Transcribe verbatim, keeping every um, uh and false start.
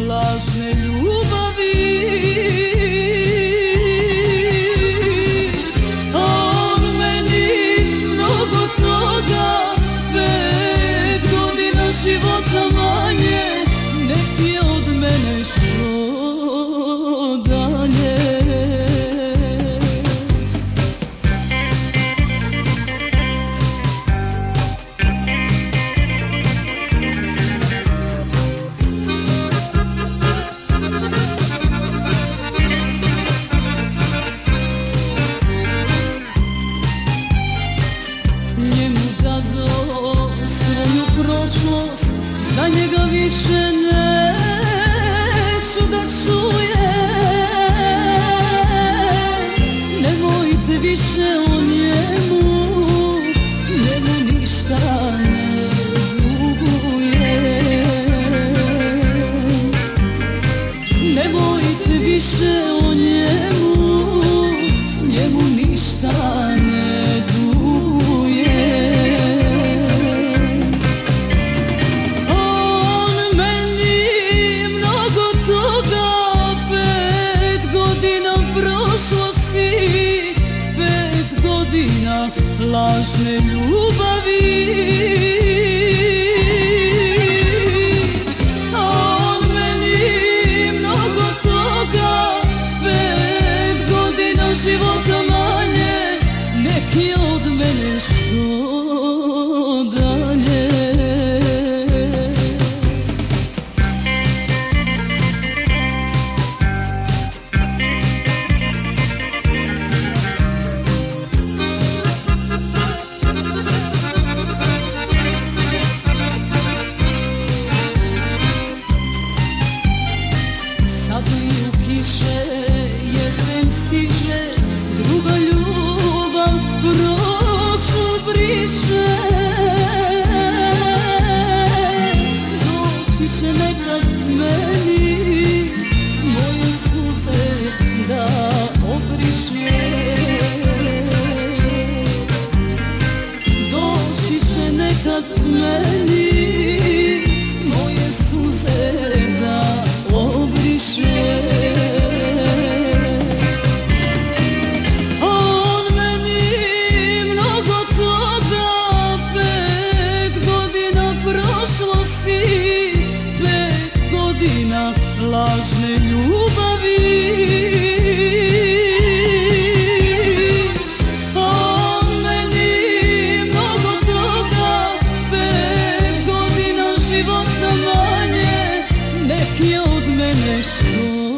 lažne ljubavi. On meni mnogo toga, pet godina života manje, neki od mene što dalje. Njemu dado svoju prošlost, za njega više neću da čujem. Nemojte više o njemu, njemu ništa ne dugujem. Nemojte više o njemu, njemu ništa ne dugujem. On meni mnogo toga, pet godina prošlosti, pet godina lažne ljubavi. On meni mnogo toga, pet godina života manje, neki od mene što dalje. Sad mi u kiše jesen stiže, druga ljubav prošlu briše. Doći će nekad meni moje suze da obriše. Doći će nekad meni moje suze da obriše. On meni mnogo toga, pet godina prošlosti, pet godina lažne ljubavi. On meni mnogo toga, pet godina života manje, neki od mene što